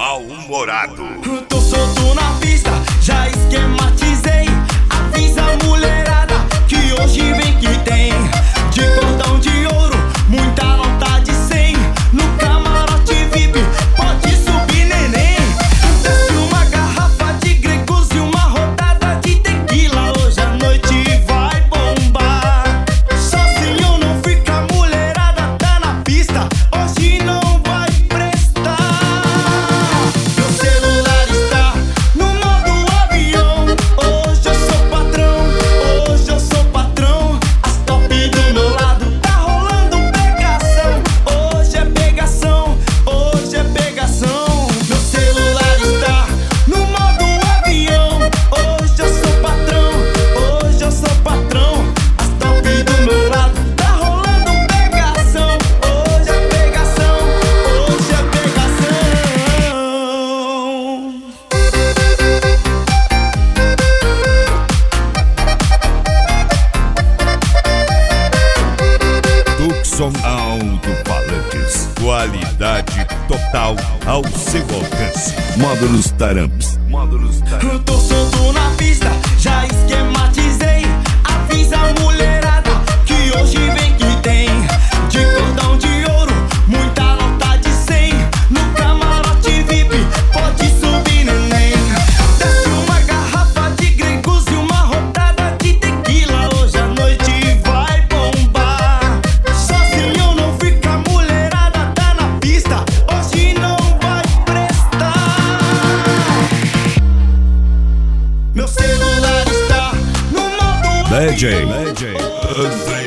mal-humorado. Tô solto na pista, já esquematizei. Avisa a mulherada que hoje vem que tem. De cordão de ouro, muita nota de 100. No camarote VIP, pode subir neném. Desce uma garrafa de Gregos e uma rodada de tequila. Hoje a noite vai bombar. Sozinho não fica, mulherada tá na pista. Hoje não vai prestar. Meu celular está no modo avião. Hoje eu sou patrão, hoje eu sou patrão. As top do meu lado tá rolando pegação. Hoje é pegação, hoje é pegação. Meu celular está no modo avião. Hoje eu sou patrão, hoje eu sou patrão. As top do meu lado tá rolando pegação. Hoje é pegação, hoje é pegação. Tucson Alto-Falantes. Qualidade total ao seu alcance. Módulos Taramps. Eu tô solto na pista, já esquematizei. Avisa a mulherada que hoje vem que tem. De cordão de ouro, muita nota de 100. No camarote VIP, pode subir neném. Desce uma garrafa de Gregos e uma rodada de tequila. Hoje a noite vai bombar. Sozinho não fica, mulherada tá na pista. Hoje não vai prestar. Meu celular está no modo DJ André